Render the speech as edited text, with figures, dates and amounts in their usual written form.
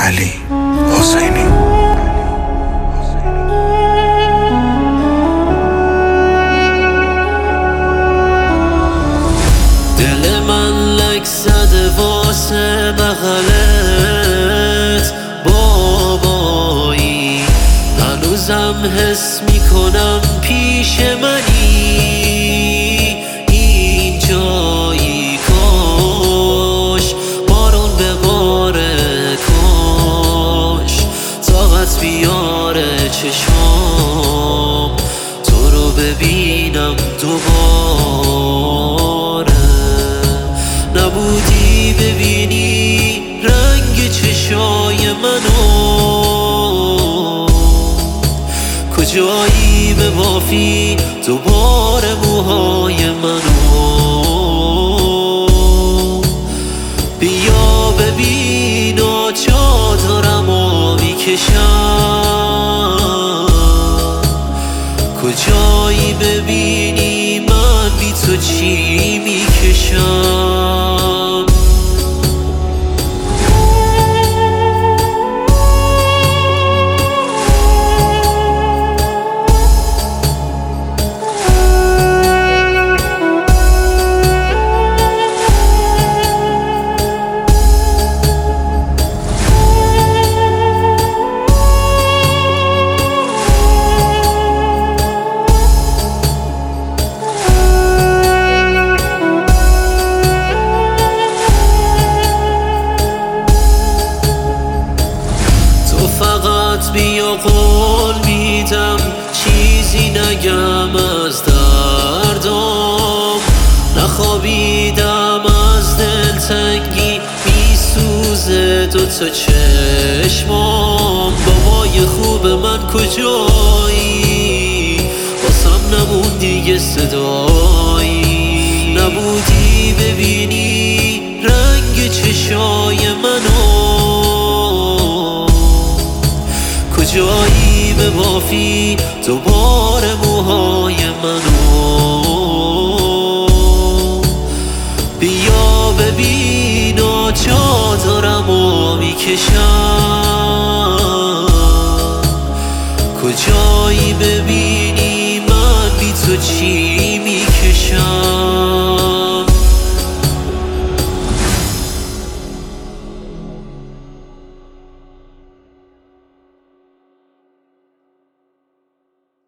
علی حسینی. دل من لک زده واسه بغلت بابایی، هنوزم حس میکنم پیش منی اینجایی. کاش بارون بباره، کاش طاقت بیاره چشام تو رو ببینم دوباره. نبودی ببینی رنگ چشای منو، کجایی به بافی دوباره موهای منو. بیا ببین و چادرمو میکشم، کجایی ببینی من بی تو چی میکشم. بیا قول میدم چیزی نگم از دردم، نخوابیدم از دلتنگی میسوزه دوتا چشمام. بابای خوب من کجایی؟ واسم نمون دیگه صدایی. نبودی ببینی رنگ چشای منو، کجایی به بافی دوباره موهای منو. بیا ببین و چادرمو میکشم، کجایی ببینی من بی تو چی